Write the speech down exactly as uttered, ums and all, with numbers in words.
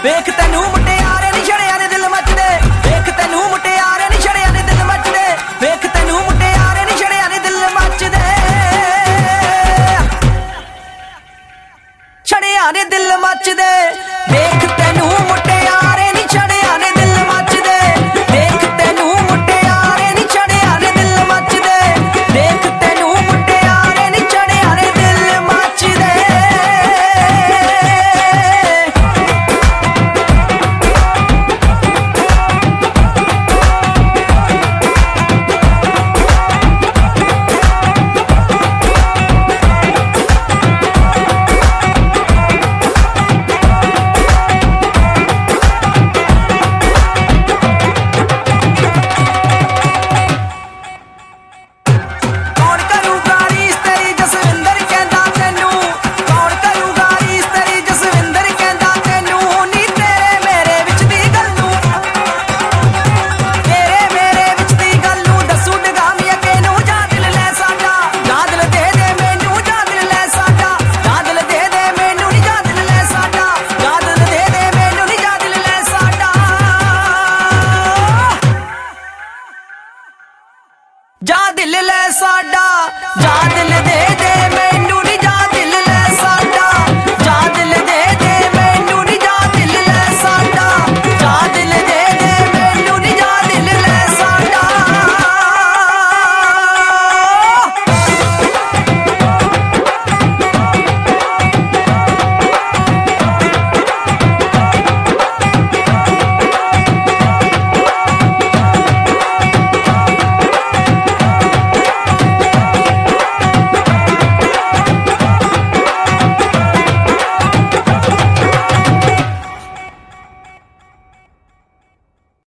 ਵੇਖ ਤੈਨੂੰ ਮੁਟਿਆਰੇ ਨੀ ਛੜਿਆ ਨੇ ਦਿਲ ਮੱਚਦੇ ਵੇਖ ਤੈਨੂੰ ਮੁਟਿਆਰੇ ਨੀ ਛੜਿਆ ਨੇ ਦਿਲ ਮੱਚਦੇ ਵੇਖ ਤੈਨੂੰ ਮੁਟਿਆਰੇ ਨੀ ਛੜਿਆ ਨੇ ਦਿਲ ਮੱਚਦੇ ਛੜਿਆ ਨੇ ਦਿਲ ਮੱਚਦੇ ਵੇਖ ਤੈਨੂੰ ਮੁਟਿਆਰੇ ਨੀ ਛੜਿਆ ਨੇ ਦਿਲ ਮੱਚਦੇ ਵੇਖ ਤੈਨੂੰ ਮੁਟਿਆਰੇ ਨੀ ਛੜਿਆ ਨੇ ਦਿਲ ਮੱਚਦੇ ਵੇਖ ਤੈਨੂੰ ਮੁਟਿਆਰੇ ਨੀ ਛੜਿਆ ਨੇ ਦਿਲ ਮੱਚਦੇ ਜਾ ਦਿਲ ਲੈ ਸਾਡਾ ਜਾ ਦਿਲ ਦੇ ਦੇ